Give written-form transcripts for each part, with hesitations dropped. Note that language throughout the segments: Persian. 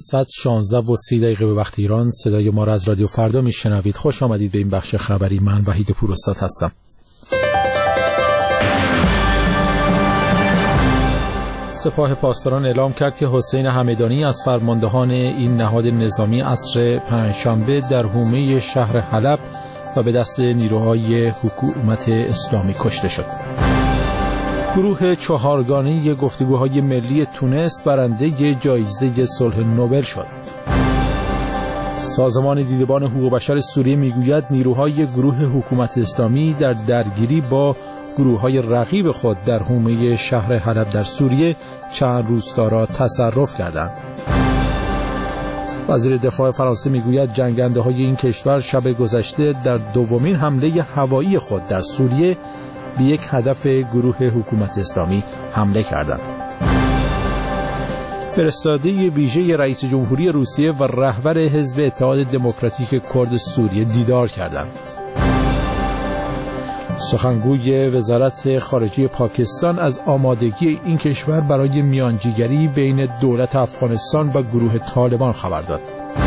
1:16 به وقت ایران صدای ما را از رادیو فردا میشنوید. خوش آمدید به این بخش خبری. من وحید پوراستاد هستم. سپاه پاسداران اعلام کرد که حسین همدانی از فرماندهان این نهاد نظامی عصر پنجشنبه در حومه شهر حلب و به دست نیروهای حکومت اسلامی کشته شد. گروه چهارگانه گفتگوهای ملی تونس برنده جایزه صلح نوبل شد. سازمان دیدبان حقوق بشر سوریه میگوید نیروهای گروه حکومت اسلامی در درگیری با گروه‌های رقیب خود در حومه شهر حلب در سوریه چند روستا را تصرف کردند. وزیر دفاع فرانسه میگوید جنگنده‌های این کشور شب گذشته در دومین حمله هوایی خود در سوریه به یک هدف گروه حکومت اسلامی حمله کردند. فرستاده ویژه رئیس جمهوری روسیه و رهبر حزب اتحاد دموکراتیک کرد سوریه دیدار کردند. سخنگوی وزارت خارجه پاکستان از آمادگی این کشور برای میانجیگری بین دولت افغانستان و گروه طالبان خبر داد.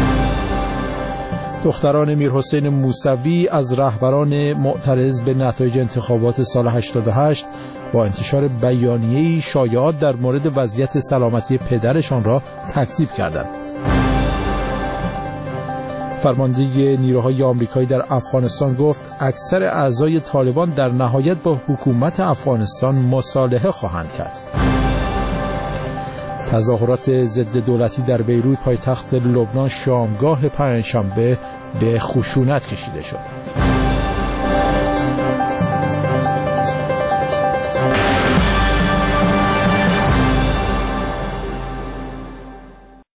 دختران میرحسین موسوی از رهبران معترض به نتایج انتخابات سال 88 با انتشار بیانیه‌ای شایعات در مورد وضعیت سلامتی پدرشان را تکذیب کردند. فرمانده نیروهای آمریکایی در افغانستان گفت اکثر اعضای طالبان در نهایت با حکومت افغانستان مصالحه خواهند کرد. تظاهرات ضد دولتی در بیروت پایتخت لبنان شامگاه پنجشنبه به خشونت کشیده شد.